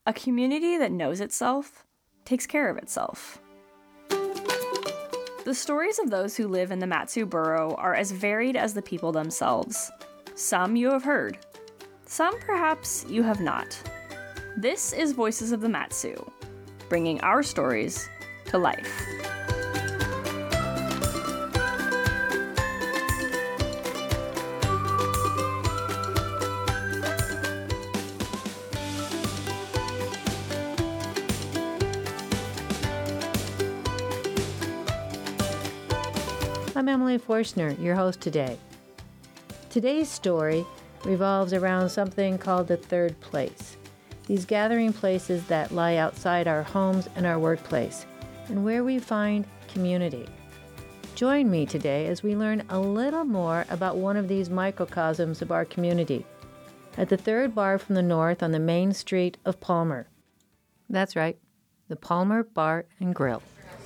A community that knows itself takes care of itself. The stories of those who live in the Mat-Su borough are as varied as the people themselves. Some you have heard, some perhaps you have not. This is Voices of the Mat-Su, bringing our stories to life. I'm Emily Forstner, your host today. Today's story revolves around something called the third place. These gathering places that lie outside our homes and our workplace, and where we find community. Join me today as we learn a little more about one of these microcosms of our community at the third bar from the north on the main street of Palmer. That's right, the Palmer Bar and Grill.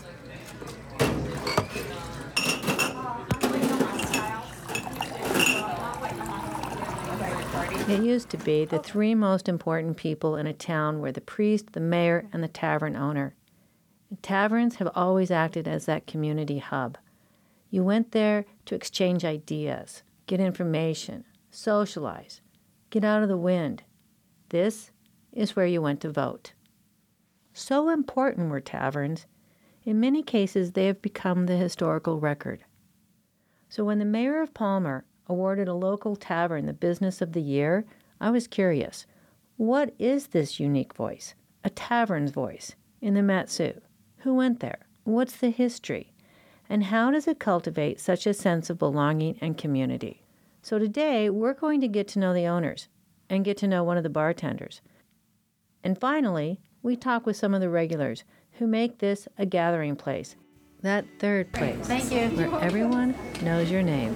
It used to be the three most important people in a town were the priest, the mayor, and the tavern owner. Taverns have always acted as that community hub. You went there to exchange ideas, get information, socialize, get out of the wind. This is where you went to vote. So important were taverns. In many cases, they have become the historical record. So when the mayor of Palmer awarded a local tavern the Business of the Year, I was curious. What is this unique voice, a tavern's voice, in the Mat-Su? Who went there? What's the history? And how does it cultivate such a sense of belonging and community? So today, we're going to get to know the owners and get to know one of the bartenders. And finally, we talk with some of the regulars who make this a gathering place, that third place, Thank you. where everyone knows your name.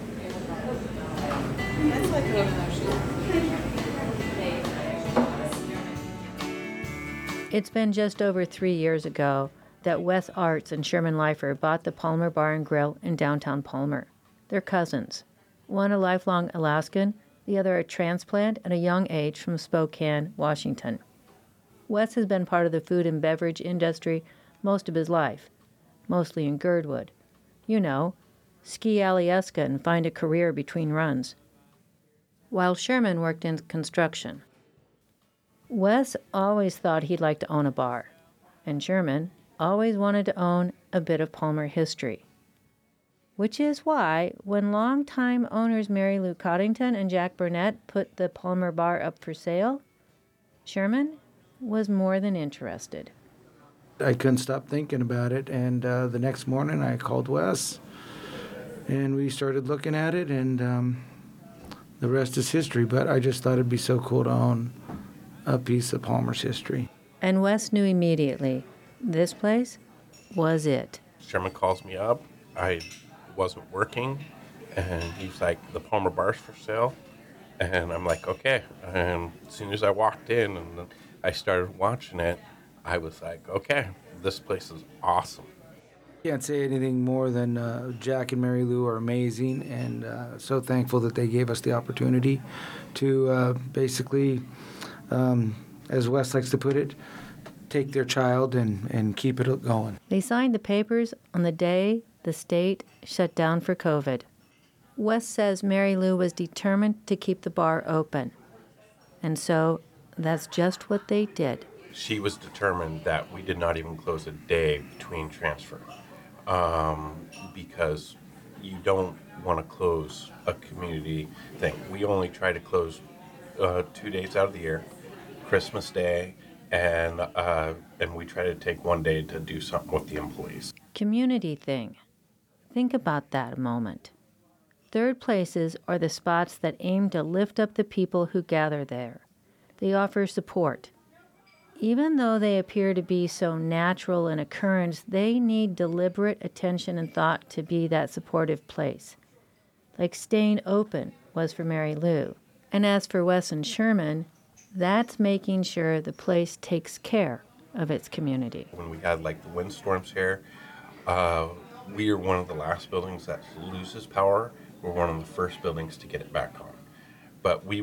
It's been just over 3 years ago that Wes Arts and Sherman Leifer bought the Palmer Bar and Grill in downtown Palmer. They're cousins, one a lifelong Alaskan, the other a transplant at a young age from Spokane, Washington. Wes has been part of the food and beverage industry most of his life, mostly in Girdwood. You know, ski Alyeska and find a career between runs. While Sherman worked in construction. Wes always thought he'd like to own a bar, and Sherman always wanted to own a bit of Palmer history. Which is why, when longtime owners Mary Lou Coddington and Jack Burnett put the Palmer Bar up for sale, Sherman was more than interested. I couldn't stop thinking about it, and the next morning I called Wes, and we started looking at it, and the rest is history, but I just thought it'd be so cool to own a piece of Palmer's history. And Wes knew immediately this place was it. Sherman calls me up. I wasn't working, and he's like, the Palmer Bar's for sale. And I'm like, okay. And as soon as I walked in and I started watching it, I was like, okay, this place is awesome. Can't say anything more than Jack and Mary Lou are amazing, and so thankful that they gave us the opportunity to basically, as Wes likes to put it, take their child and keep it going. They signed the papers on the day the state shut down for COVID. Wes says Mary Lou was determined to keep the bar open. And so that's just what they did. She was determined that we did not even close a day between transfer. Because you don't want to close a community thing. We only try to close 2 days out of the year, Christmas Day, and we try to take 1 day to do something with the employees. Community thing. Think about that a moment. Third places are the spots that aim to lift up the people who gather there. They offer support. Even though they appear to be so natural an occurrence, they need deliberate attention and thought to be that supportive place. Like staying open was for Mary Lou. And as for Wes and Sherman, that's making sure the place takes care of its community. When we had like the windstorms here, we are one of the last buildings that loses power. We're one of the first buildings to get it back on. But we want to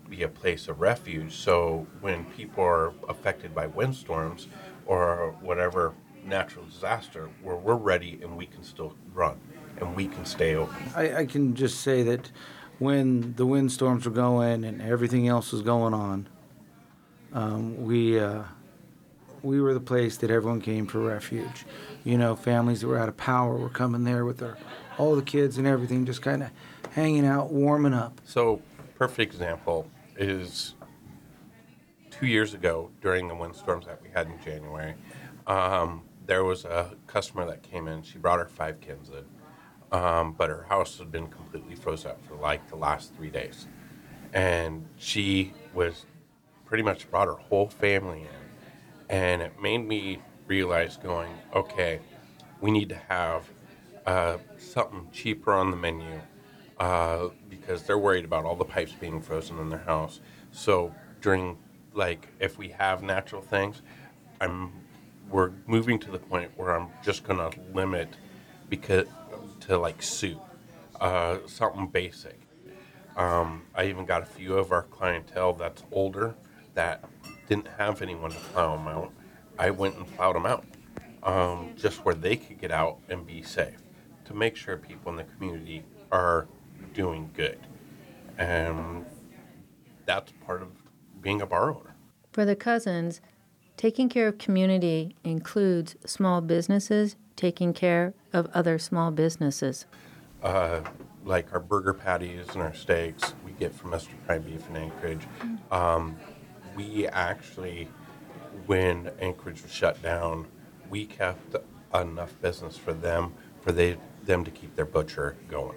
be a place of refuge. So when people are affected by windstorms or whatever natural disaster, where we're ready and we can still run and we can stay open. I can just say that when the windstorms were going and everything else was going on, we were the place that everyone came for refuge. You know, families that were out of power were coming there with all the kids and everything, just kind of hanging out, warming up. So, perfect example is 2 years ago during the windstorms that we had in January. There was a customer that came in. She brought her 5 kids in, but her house had been completely frozen up for like the last 3 days. And she was pretty much brought her whole family in. And it made me realize going, okay, we need to have something cheaper on the menu because they're worried about all the pipes being frozen in their house. So during, like, if we have natural things, we're moving to the point where I'm just going to limit to like soup, something basic. I even got a few of our clientele that's older that didn't have anyone to plow them out. I went and plowed them out just where they could get out and be safe to make sure people in the community are doing good. And that's part of being a bar owner. For the Cousins, taking care of community includes small businesses taking care of other small businesses. Like our burger patties and our steaks we get from Mr. Prime Beef in Anchorage. We actually, when Anchorage was shut down, we kept enough business for them to keep their butcher going.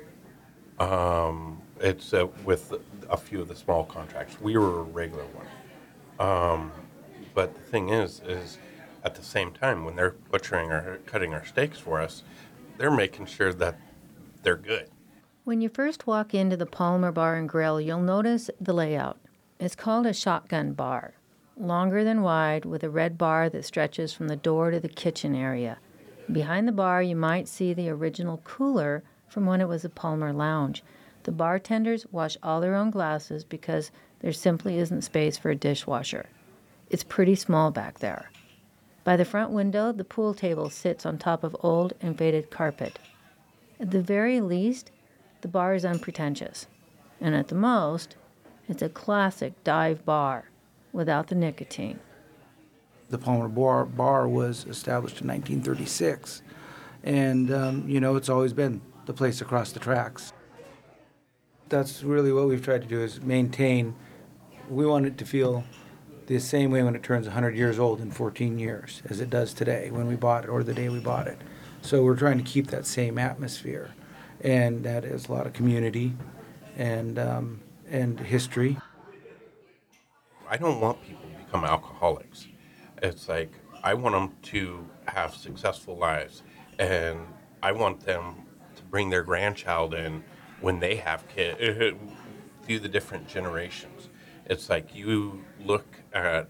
It's with a few of the small contracts. We were a regular one. But the thing is at the same time, when they're butchering or cutting our steaks for us, they're making sure that they're good. When you first walk into the Palmer Bar and Grill, you'll notice the layout. It's called a shotgun bar, longer than wide, with a red bar that stretches from the door to the kitchen area. Behind the bar, you might see the original cooler from when it was a Palmer Lounge. The bartenders wash all their own glasses because there simply isn't space for a dishwasher. It's pretty small back there. By the front window, the pool table sits on top of old and faded carpet. At the very least, the bar is unpretentious. And at the most, it's a classic dive bar without the nicotine. The Palmer Bar was established in 1936. And, it's always been the place across the tracks. That's really what we've tried to do is maintain. We want it to feel the same way when it turns 100 years old in 14 years as it does today when we bought it or the day we bought it. So we're trying to keep that same atmosphere. And that is a lot of community and history. I don't want people to become alcoholics. It's like I want them to have successful lives, and I want them to bring their grandchild in when they have kids through the different generations. It's like you look at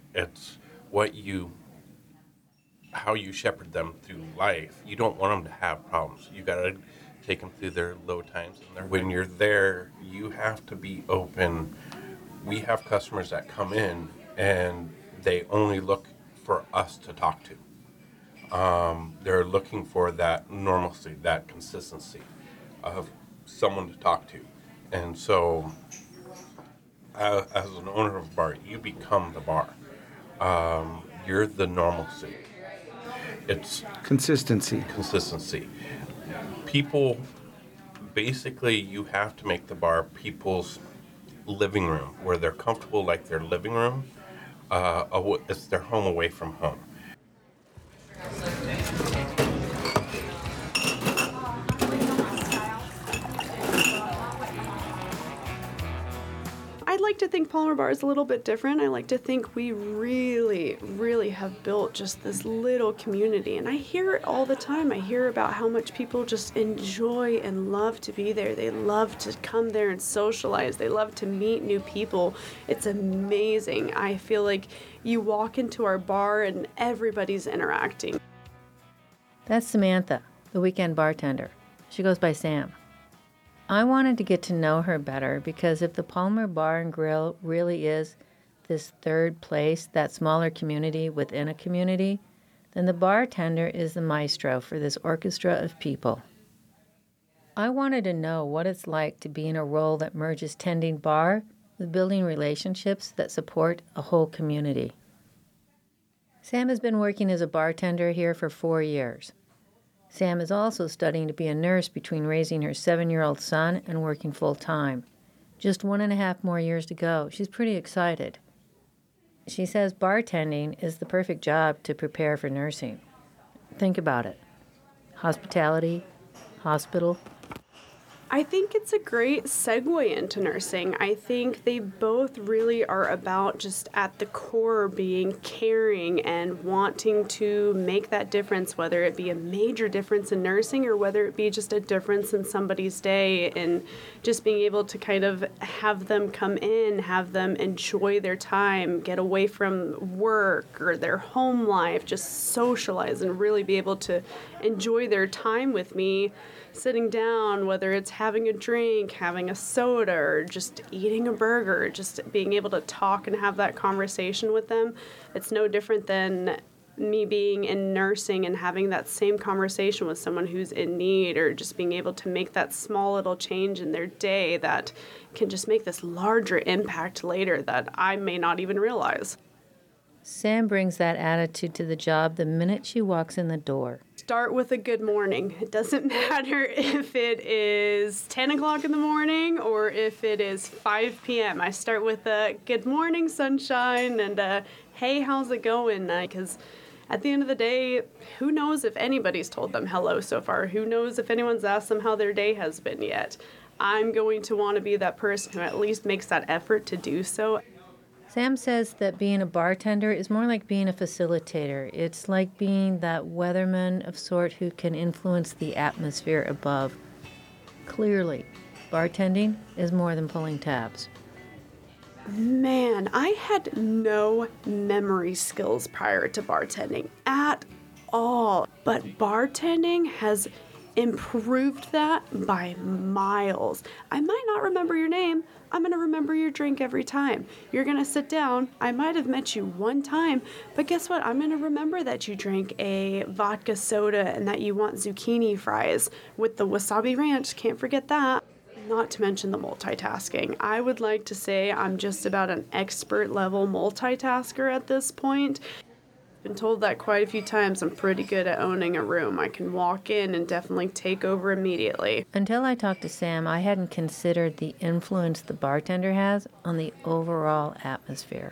how you shepherd them through life. You don't want them to have problems. You got to take them through their low times. And when you're there, you have to be open. We have customers that come in and they only look for us to talk to. They're looking for that normalcy, that consistency of someone to talk to. And so as an owner of a bar, you become the bar. You're the normalcy. It's consistency. People, basically, you have to make the bar people's living room, where they're comfortable like their living room. It's their home away from home. I'd like to think Palmer Bar is a little bit different. I like to think we really, really have built just this little community. And I hear it all the time. I hear about how much people just enjoy and love to be there. They love to come there and socialize. They love to meet new people. It's amazing. I feel like you walk into our bar and everybody's interacting. That's Samantha, the weekend bartender. She goes by Sam. I wanted to get to know her better because if the Palmer Bar and Grill really is this third place, that smaller community within a community, then the bartender is the maestro for this orchestra of people. I wanted to know what it's like to be in a role that merges tending bar with building relationships that support a whole community. Sam has been working as a bartender here for 4 years. Sam is also studying to be a nurse between raising her 7-year-old son and working full-time. Just 1.5 more years to go. She's pretty excited. She says bartending is the perfect job to prepare for nursing. Think about it. Hospitality, hospital. I think it's a great segue into nursing. I think they both really are about just at the core being caring and wanting to make that difference, whether it be a major difference in nursing or whether it be just a difference in somebody's day, and just being able to kind of have them come in, have them enjoy their time, get away from work or their home life, just socialize and really be able to enjoy their time with me. Sitting down, whether it's having a drink, having a soda, or just eating a burger, just being able to talk and have that conversation with them. It's no different than me being in nursing and having that same conversation with someone who's in need, or just being able to make that small little change in their day that can just make this larger impact later that I may not even realize. Sam brings that attitude to the job the minute she walks in the door. Start with a good morning. It doesn't matter if it is 10 o'clock in the morning or if it is 5 p.m. I start with a good morning, sunshine, and hey, how's it going? Because at the end of the day, who knows if anybody's told them hello so far? Who knows if anyone's asked them how their day has been yet? I'm going to want to be that person who at least makes that effort to do so. Sam says that being a bartender is more like being a facilitator. It's like being that weatherman of sort who can influence the atmosphere above. Clearly, bartending is more than pulling tabs. Man, I had no memory skills prior to bartending at all. But bartending has improved that by miles. I might not remember your name. I'm going to remember your drink every time. You're going to sit down. I might have met you one time, but guess what? I'm going to remember that you drank a vodka soda and that you want zucchini fries with the wasabi ranch. Can't forget that. Not to mention the multitasking. I would like to say I'm just about an expert level multitasker at this point. Been told that quite a few times. I'm pretty good at owning a room. I can walk in and definitely take over immediately. Until I talked to Sam, I hadn't considered the influence the bartender has on the overall atmosphere.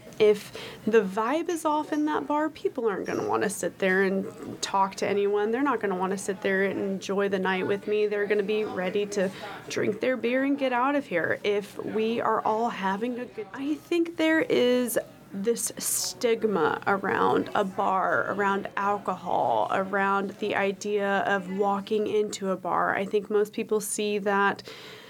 If the vibe is off in that bar, people aren't going to want to sit there and talk to anyone. They're not going to want to sit there and enjoy the night with me. They're going to be ready to drink their beer and get out of here. If we are all having a good... I think there is this stigma around a bar, around alcohol, around the idea of walking into a bar. I think most people see that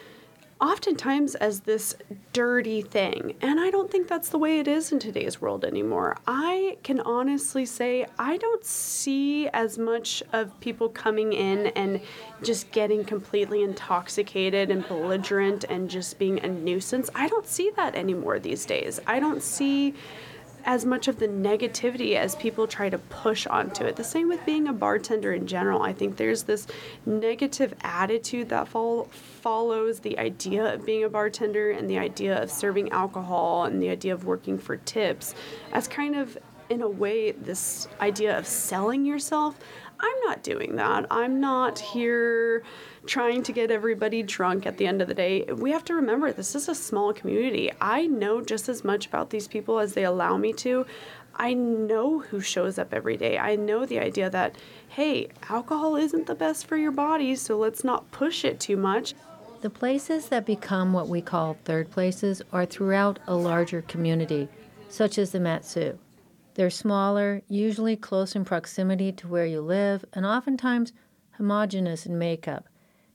oftentimes as this dirty thing, and I don't think that's the way it is in today's world anymore. I can honestly say I don't see as much of people coming in and just getting completely intoxicated and belligerent and just being a nuisance. I don't see that anymore these days. I don't see as much of the negativity as people try to push onto it. The same with being a bartender in general. I think there's this negative attitude that follows the idea of being a bartender and the idea of serving alcohol and the idea of working for tips as kind of, in a way, this idea of selling yourself. I'm not doing that. I'm not here trying to get everybody drunk at the end of the day. We have to remember this is a small community. I know just as much about these people as they allow me to. I know who shows up every day. I know the idea that, hey, alcohol isn't the best for your body, so let's not push it too much. The places that become what we call third places are throughout a larger community, such as the Mat-Su. They're smaller, usually close in proximity to where you live, and oftentimes homogeneous in makeup.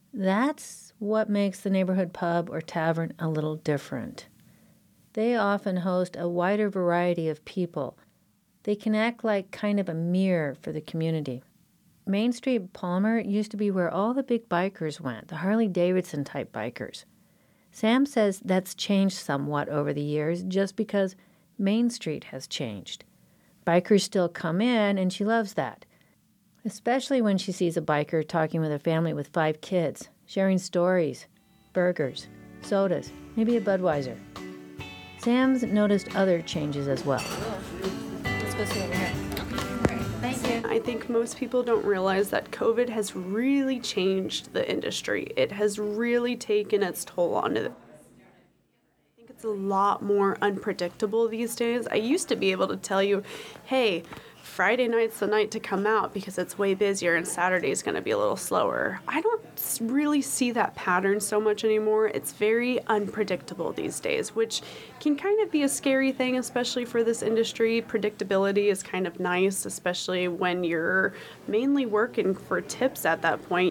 That's what makes the neighborhood pub or tavern a little different. They often host a wider variety of people. They can act like kind of a mirror for the community. Main Street Palmer used to be where all the big bikers went, the Harley-Davidson type bikers. Sam says that's changed somewhat over the years just because Main Street has changed. Bikers still come in, and she loves that, especially when she sees a biker talking with a family with 5 kids, sharing stories, burgers, sodas, maybe a Budweiser. Sam's noticed other changes as well. Let's go sit over here. Thank you. I think most people don't realize that COVID has really changed the industry. It has really taken its toll on it. I think it's a lot more unpredictable these days. I used to be able to tell you, hey, Friday night's the night to come out because it's way busier and Saturday's going to be a little slower. I don't really see that pattern so much anymore. It's very unpredictable these days, which can kind of be a scary thing, especially for this industry. Predictability is kind of nice, especially when you're mainly working for tips at that point.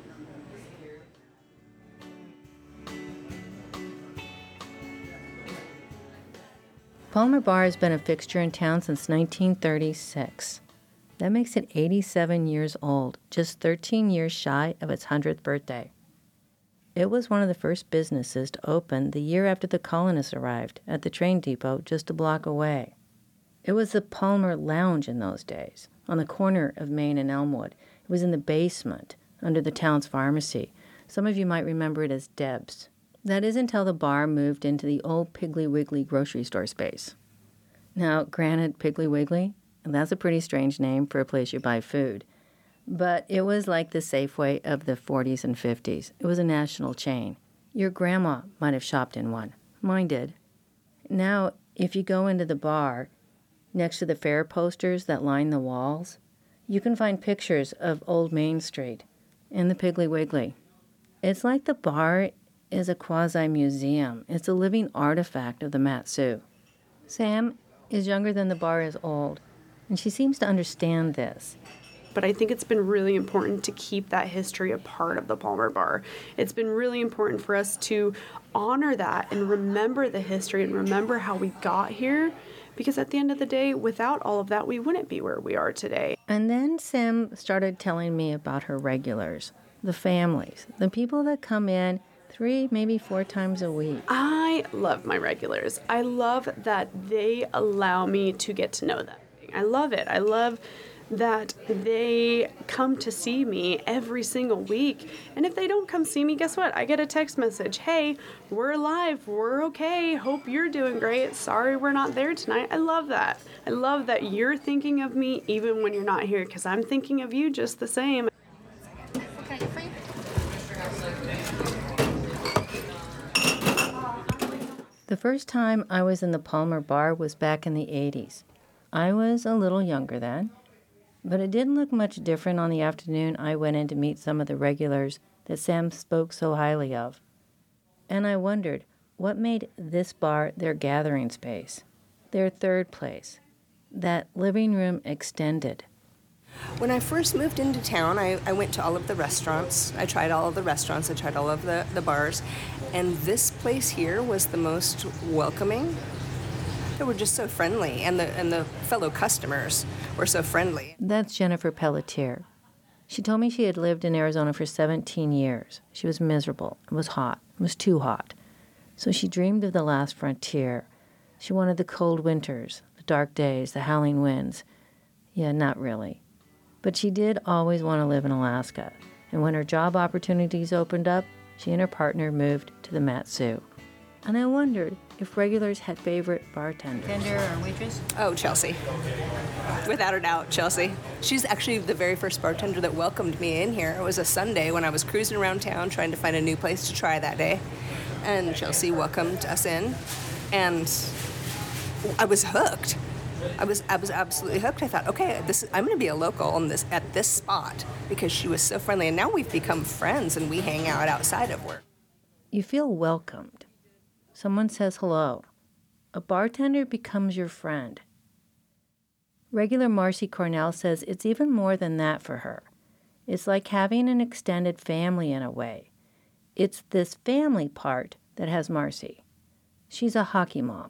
Palmer Bar has been a fixture in town since 1936. That makes it 87 years old, just 13 years shy of its 100th birthday. It was one of the first businesses to open the year after the colonists arrived at the train depot just a block away. It was the Palmer Lounge in those days, on the corner of Main and Elmwood. It was in the basement, under the town's pharmacy. Some of you might remember it as Deb's. That is until the bar moved into the old Piggly Wiggly grocery store space. Now, granted, Piggly Wiggly, that's a pretty strange name for a place you buy food. But it was like the Safeway of the 40s and 50s. It was a national chain. Your grandma might have shopped in one. Mine did. Now, if you go into the bar, next to the fair posters that line the walls, you can find pictures of Old Main Street and the Piggly Wiggly. It's like the bar is a quasi-museum. It's a living artifact of the Mat-Su. Sam is younger than the bar is old, and she seems to understand this. But I think it's been really important to keep that history a part of the Palmer Bar. It's been really important for us to honor that and remember the history and remember how we got here, because at the end of the day, without all of that, we wouldn't be where we are today. And then Sam started telling me about her regulars, the families, the people that come in 3, maybe 4 times a week. I love my regulars. I love that they allow me to get to know them. I love it. I love that they come to see me every single week. And if they don't come see me, guess what? I get a text message. Hey, we're alive. We're okay. Hope you're doing great. Sorry we're not there tonight. I love that. I love that you're thinking of me even when you're not here, because I'm thinking of you just the same. The first time I was in the Palmer Bar was back in the 80s. I was a little younger then, but it didn't look much different on the afternoon I went in to meet some of the regulars that Sam spoke so highly of. And I wondered, what made this bar their gathering space, their third place, that living room extended? When I first moved into town, I went to all of the restaurants. I tried all of the restaurants. I tried all of the bars. And this place here was the most welcoming. They were just so friendly, and the fellow customers were so friendly. That's Jennifer Pelletier. She told me she had lived in Arizona for 17 years. She was miserable. It was hot. It was too hot. So she dreamed of the last frontier. She wanted the cold winters, the dark days, the howling winds. Yeah, not really. But she did always want to live in Alaska. And when her job opportunities opened up, she and her partner moved to the Mat-Su. And I wondered if regulars had favorite bartenders. Tender or waitress? Oh, Chelsea. Without a doubt, Chelsea. She's actually the very first bartender that welcomed me in here. It was a Sunday when I was cruising around town trying to find a new place to try that day. And Chelsea welcomed us in. And I was hooked. I was absolutely hooked. I thought, okay, I'm going to be a local at this spot because she was so friendly. And now we've become friends and we hang out outside of work. You feel welcomed. Someone says hello. A bartender becomes your friend. Regular Marcy Cornell says it's even more than that for her. It's like having an extended family in a way. It's this family part that has Marcy. She's a hockey mom.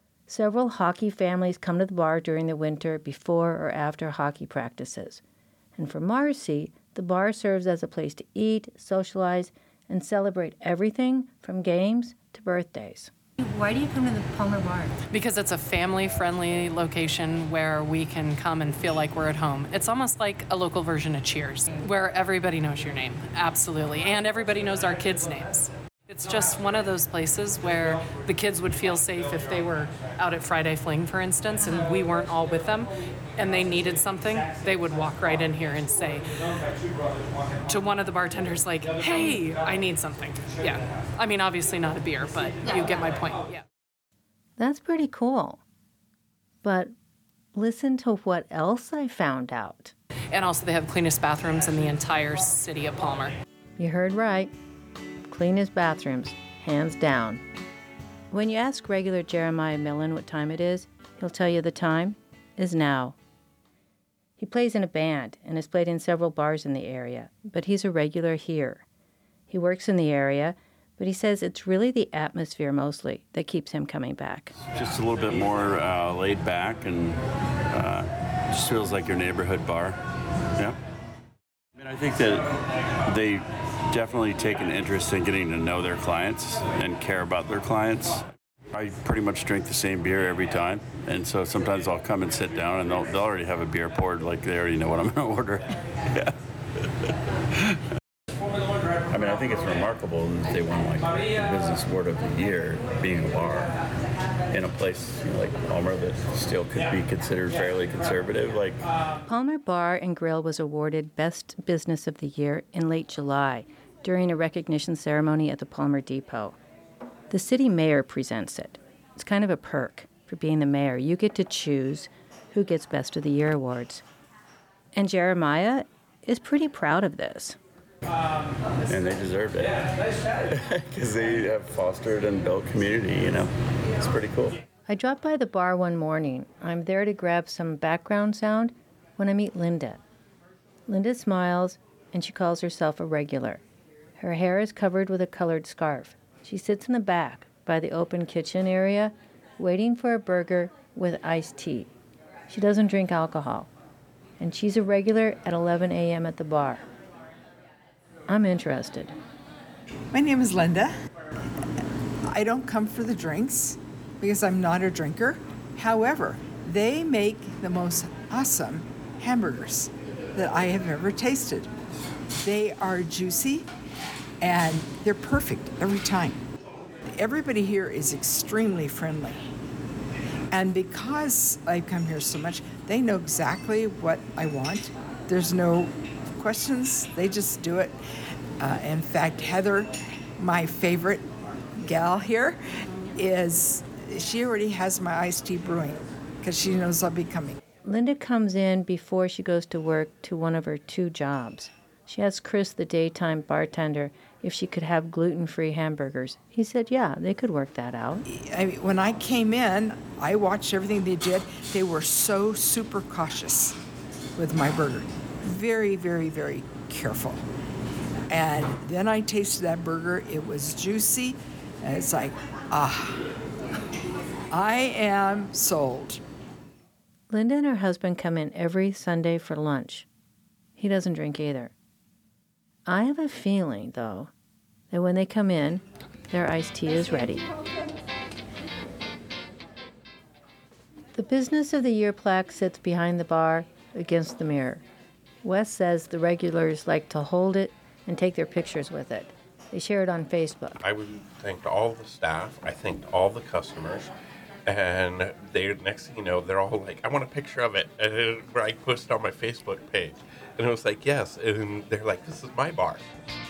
Several hockey families come to the bar during the winter before or after hockey practices. And for Marcy, the bar serves as a place to eat, socialize, and celebrate everything from games to birthdays. Why do you come to the Palmer Bar? Because it's a family-friendly location where we can come and feel like we're at home. It's almost like a local version of Cheers, where everybody knows your name, absolutely, and everybody knows our kids' names. It's just one of those places where the kids would feel safe if they were out at Friday Fling, for instance, and we weren't all with them, and they needed something, they would walk right in here and say to one of the bartenders, like, hey, I need something. Yeah. I mean, obviously not a beer, but you get my point. Yeah. That's pretty cool. But listen to what else I found out. And also they have the cleanest bathrooms in the entire city of Palmer. You heard right. Cleanest bathrooms, hands down. When you ask regular Jeremiah Millen what time it is, he'll tell you the time is now. He plays in a band and has played in several bars in the area, but he's a regular here. He works in the area, but he says it's really the atmosphere mostly that keeps him coming back. Just a little bit more laid back and just feels like your neighborhood bar. Yeah. I mean, I think that they definitely take an interest in getting to know their clients and care about their clients. I pretty much drink the same beer every time, and so sometimes I'll come and sit down and they'll already have a beer poured, like they already know what I'm going to order. Yeah. I mean, I think it's remarkable that they won like the Business Award of the Year, being a bar in a place like Palmer that still could be considered fairly conservative. Like Palmer Bar and Grill was awarded Best Business of the Year in late July during a recognition ceremony at the Palmer Depot. The city mayor presents it. It's kind of a perk for being the mayor. You get to choose who gets Best of the Year awards. And Jeremiah is pretty proud of this. And they deserve it because they have fostered and built community, you know. It's pretty cool. I dropped by the bar one morning. I'm there to grab some background sound when I meet Linda. Linda smiles, and she calls herself a regular. Her hair is covered with a colored scarf. She sits in the back by the open kitchen area, waiting for a burger with iced tea. She doesn't drink alcohol, and she's a regular at 11 a.m. at the bar. I'm interested. My name is Linda. I don't come for the drinks because I'm not a drinker. However, they make the most awesome hamburgers that I have ever tasted. They are juicy and they're perfect every time. Everybody here is extremely friendly. And because I've come here so much, they know exactly what I want. There's no questions, they just do it. In fact, Heather, my favorite gal here, she already has my iced tea brewing because she knows I'll be coming. Linda comes in before she goes to work to one of her 2 jobs. She asked Chris, the daytime bartender, if she could have gluten-free hamburgers. He said, yeah, they could work that out. When I came in, I watched everything they did. They were so super cautious with my burger. Very, very, very careful. And then I tasted that burger. It was juicy. And it's like, I am sold. Linda and her husband come in every Sunday for lunch. He doesn't drink either. I have a feeling, though, that when they come in, their iced tea is ready. The Business of the Year plaque sits behind the bar against the mirror. Wes says the regulars like to hold it and take their pictures with it. They share it on Facebook. I would thank all the staff. I thanked all the customers. And they, next thing you know, they're all like, I want a picture of it. And I posted on my Facebook page. And it was like, yes. And they're like, this is my bar.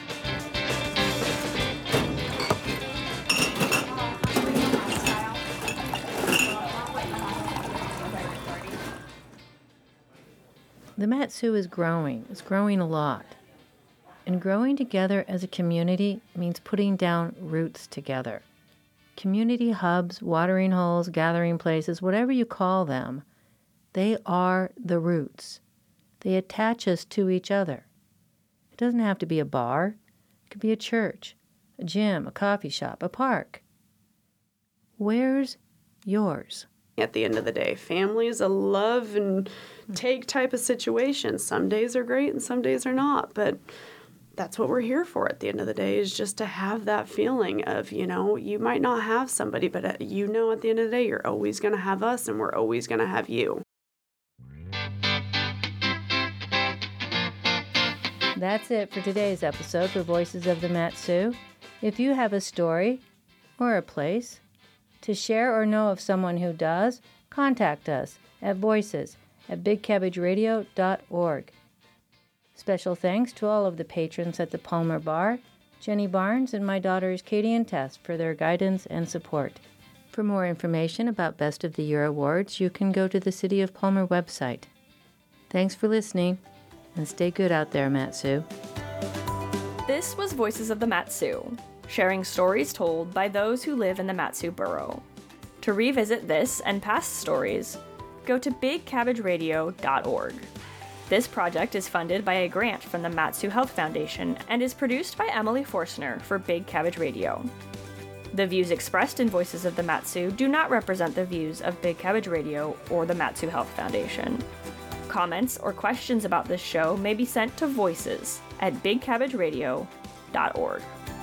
The Mat-Su is growing. It's growing a lot. And growing together as a community means putting down roots together. Community hubs, watering holes, gathering places, whatever you call them, they are the roots. They attach us to each other. It doesn't have to be a bar. It could be a church, a gym, a coffee shop, a park. Where's yours? at the end of the day. Family is a love and take type of situation. Some days are great and some days are not, but that's what we're here for at the end of the day, is just to have that feeling of, you might not have somebody, but at the end of the day, you're always going to have us and we're always going to have you. That's it for today's episode for Voices of the Mat-Su. If you have a story or a place to share or know of someone who does, contact us at voices@bigcabbageradio.org. Special thanks to all of the patrons at the Palmer Bar, Jenny Barnes and my daughters Katie and Tess for their guidance and support. For more information about Best of the Year awards, you can go to the City of Palmer website. Thanks for listening, and stay good out there, Mat-Su. This was Voices of the Mat-Su, sharing stories told by those who live in the Mat-Su borough. To revisit this and past stories, go to bigcabbageradio.org. This project is funded by a grant from the Mat-Su Health Foundation and is produced by Emily Forstner for Big Cabbage Radio. The views expressed in Voices of the Mat-Su do not represent the views of Big Cabbage Radio or the Mat-Su Health Foundation. Comments or questions about this show may be sent to voices@bigcabbageradio.org.